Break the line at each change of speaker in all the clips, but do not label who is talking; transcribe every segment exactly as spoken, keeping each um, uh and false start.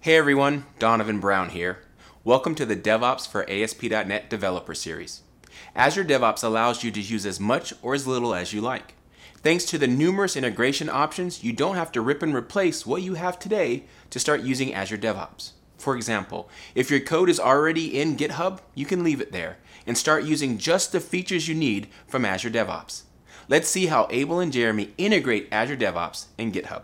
Hey everyone, Donovan Brown here. Welcome to the DevOps for A S P dot net Developer Series. Azure DevOps allows you to use as much or as little as you like. Thanks to the numerous integration options, you don't have to rip and replace what you have today to start using Azure DevOps. For example, if your code is already in GitHub, you can leave it there and start using just the features you need from Azure DevOps. Let's see how Abel and Jeremy integrate Azure DevOps and GitHub.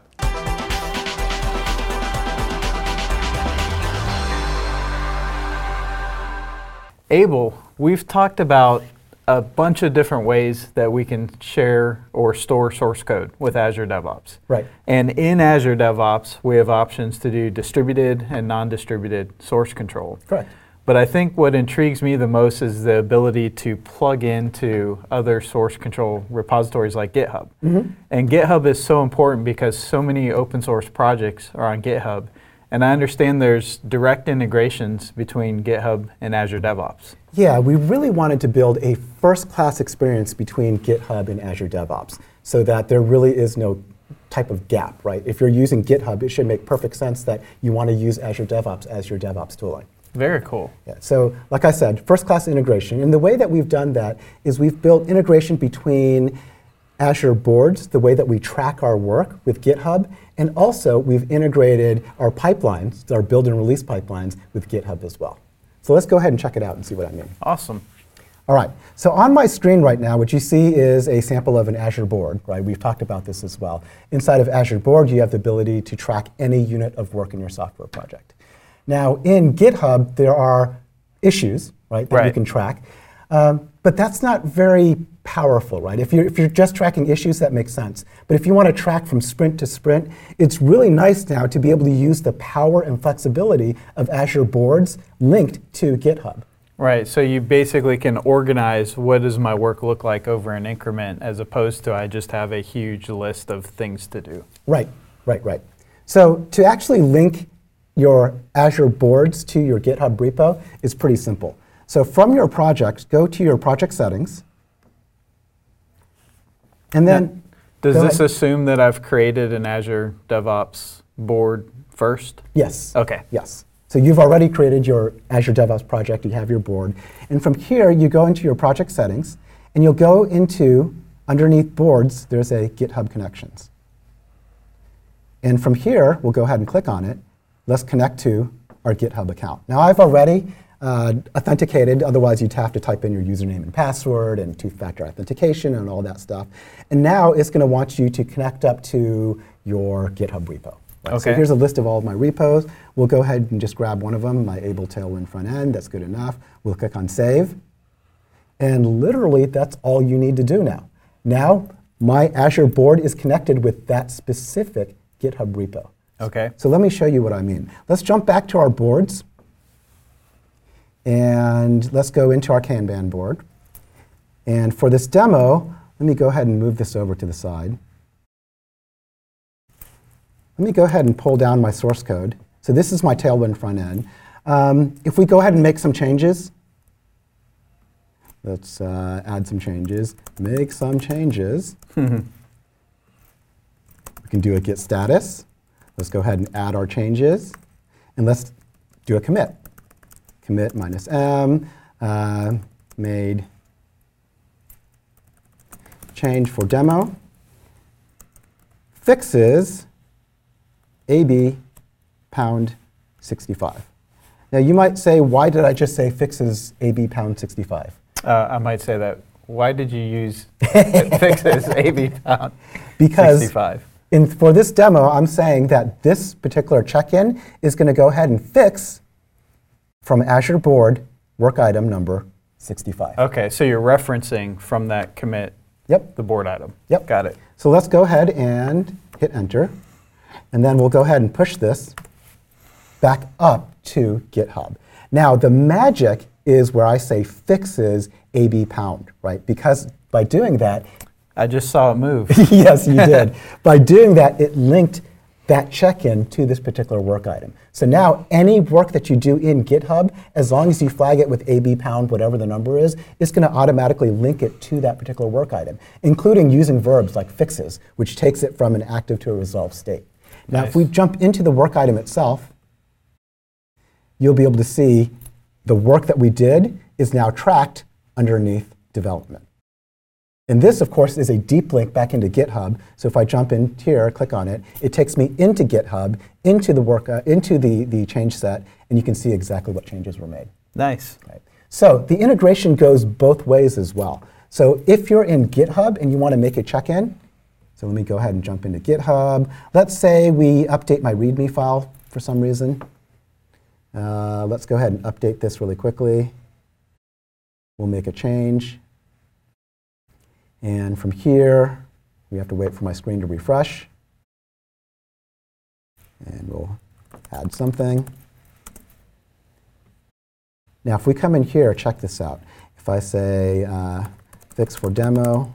Abel, we've talked about a bunch of different ways that we can share or store source code with Azure DevOps.
Right.
And in Azure DevOps, we have options to do distributed and non-distributed source control.
Correct.
But I think what intrigues me the most is the ability to plug into other source control repositories like GitHub.
Mm-hmm.
And GitHub is so important because so many open source projects are on GitHub. And I understand there's direct integrations between GitHub and Azure DevOps.
Yeah, we really wanted to build a first-class experience between GitHub and Azure DevOps so that there really is no type of gap, right? If you're using GitHub, it should make perfect sense that you want to use Azure DevOps as your DevOps tooling.
Very cool.
Yeah, so like I said, first-class integration. And the way that we've done that is we've built integration between Azure boards, the way that we track our work with GitHub, and also we've integrated our pipelines, our build and release pipelines, with GitHub as well. So let's go ahead and check it out and see what I mean.
Awesome.
All right, so on my screen right now, what you see is a sample of an Azure board, right? We've talked about this as well. Inside of Azure board, you have the ability to track any unit of work in your software project. Now, in GitHub, there are issues, right, that
right.
you can track. Um, but that's not very powerful, right? If you're, if you're just tracking issues, that makes sense. But if you want to track from sprint to sprint, it's really nice now to be able to use the power and flexibility of Azure boards linked to GitHub.
Right, so you basically can organize what does my work look like over an increment as opposed to I just have a huge list of things to do.
Right, right, right. So to actually link your Azure boards to your GitHub repo is pretty simple. So from your project, go to your project settings. And then
does this
ahead.
assume that I've created an Azure DevOps board first?
Yes.
Okay.
Yes. So you've already created your Azure DevOps project, you have your board. And from here, you go into your project settings, and you'll go into, underneath boards, there's a GitHub Connections. And from here, we'll go ahead and click on it. Let's connect to our GitHub account. Now, I've already uh, authenticated, otherwise you'd have to type in your username and password and two-factor authentication and all that stuff. And now it's going to want you to connect up to your GitHub repo. Right?
Okay.
So here's a list of all of my repos. We'll go ahead and just grab one of them, my Abel Tailwind front end. That's good enough. We'll click on Save. And literally, that's all you need to do now. Now, my Azure board is connected with that specific GitHub repo.
Okay.
So let me show you what I mean. Let's jump back to our boards. And let's go into our Kanban board. And for this demo, let me go ahead and move this over to the side. Let me go ahead and pull down my source code. So this is my Tailwind front end. Um, if we go ahead and make some changes, let's uh, add some changes, make some changes. We can do a git status. Let's go ahead and add our changes. And let's do a commit. Commit minus m, uh, made change for demo, fixes ab pound sixty-five. Now you might say, why did I just say fixes ab pound sixty-five?
Uh, I might say that. Why did you use fixes ab pound
because
sixty-five?
In, for this demo, I'm saying that this particular check-in is going to go ahead and fix from Azure board work item number sixty-five.
Okay, so you're referencing from that commit
Yep.
the board item.
Yep.
Got it.
So let's go ahead and hit enter. And then we'll go ahead and push this back up to GitHub. Now, the magic is where I say fixes ab pound, right? Because by doing that,
I just saw it move.
yes, you did. By doing that, it linked that check-in to this particular work item. So now any work that you do in GitHub, as long as you flag it with ab pound, whatever the number is, it's going to automatically link it to that particular work item, including using verbs like fixes, which takes it from an active to a resolved state. Now,
Nice.
if we jump into the work item itself, you'll be able to see the work that we did is now tracked underneath development. And this, of course, is a deep link back into GitHub. So if I jump in here, click on it, it takes me into GitHub, into the work, uh, into the, the change set, and you can see exactly what changes were made.
Nice.
Right. So the integration goes both ways as well. So if you're in GitHub and you want to make a check-in, so let me go ahead and jump into GitHub. Let's say we update my README file for some reason. Uh, let's go ahead and update this really quickly. We'll make a change. And from here, we have to wait for my screen to refresh. And we'll add something. Now, if we come in here, check this out. If I say uh, fix for demo,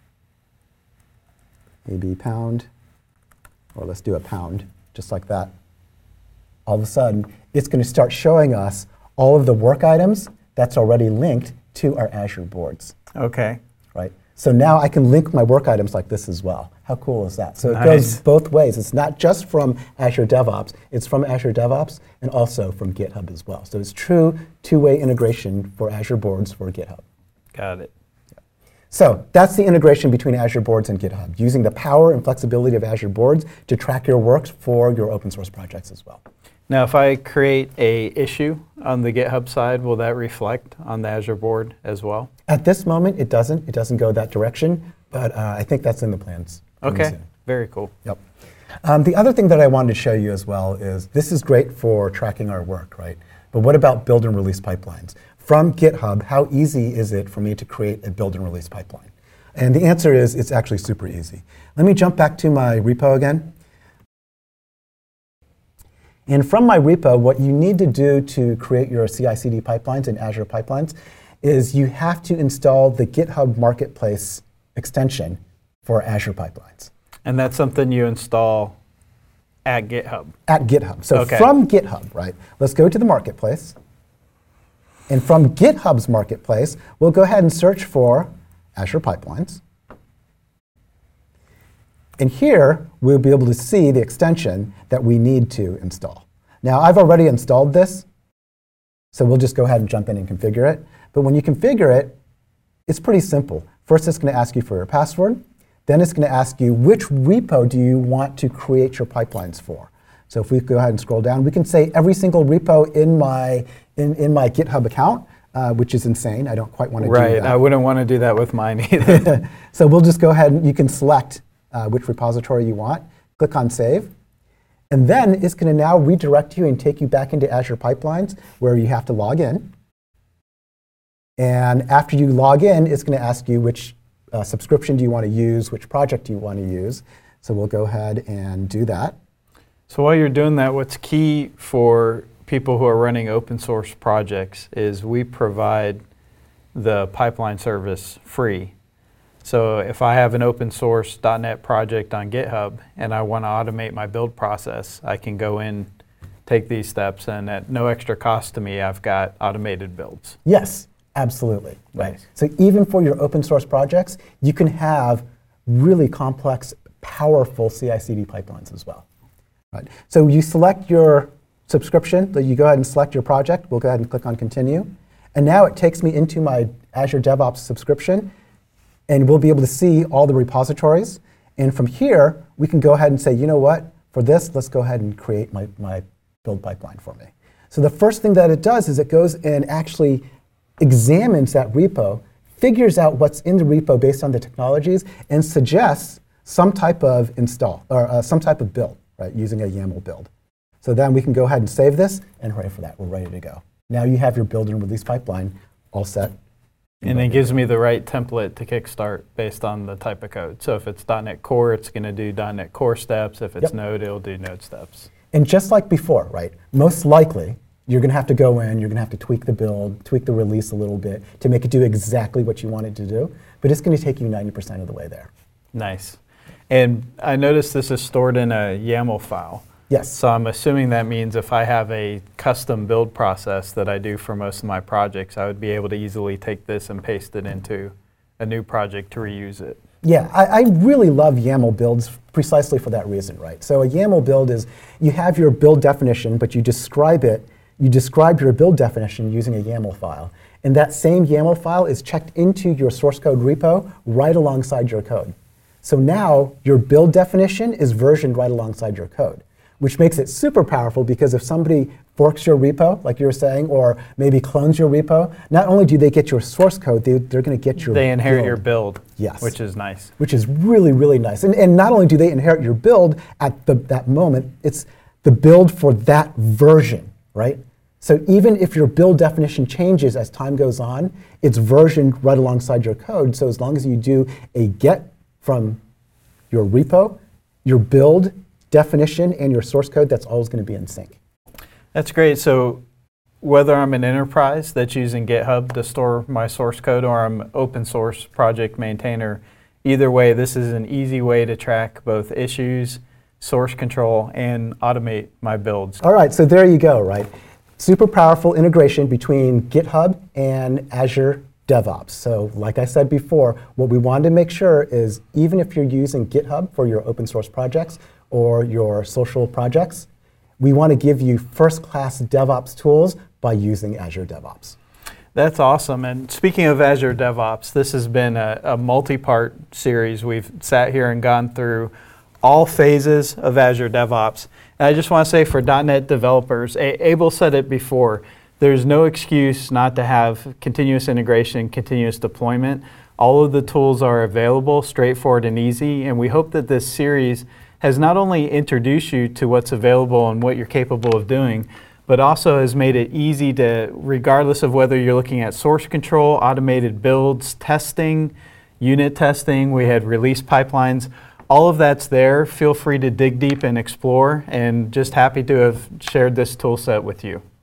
A B pound, or let's do a pound, just like that. All of a sudden, it's going to start showing us all of the work items that's already linked to our Azure boards.
Okay.
Right? So now I can link my work items like this as well. How cool is that? So
Nice.
it goes both ways. It's not just from Azure DevOps. It's from Azure DevOps and also from GitHub as well. So it's true two-way integration for Azure boards for GitHub.
Got it.
So that's the integration between Azure boards and GitHub, using the power and flexibility of Azure boards to track your works for your open source projects as well.
Now, if I create a issue on the GitHub side, will that reflect on the Azure board as well?
At this moment, it doesn't. It doesn't go that direction, but uh, I think that's in the plans.
Okay, very cool.
Yep. Um, the other thing that I wanted to show you as well is this is great for tracking our work, right? But what about build and release pipelines? From GitHub, how easy is it for me to create a build and release pipeline? And the answer is it's actually super easy. Let me jump back to my repo again. And from my repo, what you need to do to create your C I C D pipelines and Azure pipelines is you have to install the GitHub Marketplace extension for Azure pipelines.
And that's something you install at GitHub?
At GitHub. So
Okay.
from GitHub, right, let's go to the Marketplace. And from GitHub's Marketplace, we'll go ahead and search for Azure Pipelines. And here, we'll be able to see the extension that we need to install. Now, I've already installed this, so we'll just go ahead and jump in and configure it. But when you configure it, it's pretty simple. First, it's going to ask you for your password. Then it's going to ask you which repo do you want to create your pipelines for. So if we go ahead and scroll down, we can say every single repo in my, in, in my GitHub account, uh, which is insane. I don't quite want to
Right,
do that.
I wouldn't want to do that with mine either.
So we'll just go ahead and you can select uh, which repository you want, click on Save, and then it's going to now redirect you and take you back into Azure Pipelines where you have to log in. And after you log in, it's going to ask you which uh, subscription do you want to use, which project do you want to use. So we'll go ahead and do that.
So while you're doing that, what's key for people who are running open source projects is we provide the pipeline service free. So if I have an open source dot net project on GitHub and I want to automate my build process, I can go in, take these steps, and at no extra cost to me, I've got automated builds.
Yes, absolutely. Right.
Nice.
So even for your open source projects, you can have really complex, powerful C I C D pipelines as well. Right. So you select your subscription, so you go ahead and select your project. We'll go ahead and click on Continue. And now it takes me into my Azure DevOps subscription, and we'll be able to see all the repositories. And from here, we can go ahead and say, you know what, for this, let's go ahead and create my, my build pipeline for me. So the first thing that it does is it goes and actually examines that repo, figures out what's in the repo based on the technologies, and suggests some type of install, or uh, some type of build, right, using a YAML build. So then we can go ahead and save this, and hooray for that, we're ready to go. Now you have your build and release pipeline all set.
And it gives me the right template to kickstart based on the type of code. So if it's .NET Core, it's going to do .NET Core steps. If it's
Yep.
Node, it'll do Node steps.
And just like before, right, most likely, you're going to have to go in, you're going to have to tweak the build, tweak the release a little bit to make it do exactly what you want it to do. But it's going to take you ninety percent of the way there.
Nice. And I noticed this is stored in a YAML file.
Yes.
So I'm assuming that means if I have a custom build process that I do for most of my projects, I would be able to easily take this and paste it into a new project to reuse it.
Yeah, I, I really love YAML builds precisely for that reason, right? So a YAML build is you have your build definition, but you describe it you describe your build definition using a YAML file. And that same YAML file is checked into your source code repo right alongside your code. So now your build definition is versioned right alongside your code, which makes it super powerful because if somebody forks your repo, like you were saying, or maybe clones your repo, not only do they get your source code, they, they're going to get your
They inherit
build.
your build,
Yes.
which is nice.
Which is really, really nice. And, and not only do they inherit your build at the, that moment, it's the build for that version, right? So even if your build definition changes as time goes on, it's versioned right alongside your code. So as long as you do a get from your repo, your build definition, and your source code, that's always going to be in sync.
That's great. So whether I'm an enterprise that's using GitHub to store my source code or I'm an open source project maintainer, either way, this is an easy way to track both issues, source control, and automate my builds.
All right, so there you go, right? Super powerful integration between GitHub and Azure DevOps. So like I said before, what we wanted to make sure is even if you're using GitHub for your open source projects or your social projects, we want to give you first-class DevOps tools by using Azure DevOps.
That's awesome. And speaking of Azure DevOps, this has been a, a multi-part series. We've sat here and gone through all phases of Azure DevOps. And I just want to say for dot net developers, a Abel said it before, there's no excuse not to have continuous integration, continuous deployment. All of the tools are available, straightforward and easy, and we hope that this series has not only introduced you to what's available and what you're capable of doing, but also has made it easy to, regardless of whether you're looking at source control, automated builds, testing, unit testing, we had release pipelines, all of that's there. Feel free to dig deep and explore, and just happy to have shared this tool set with you.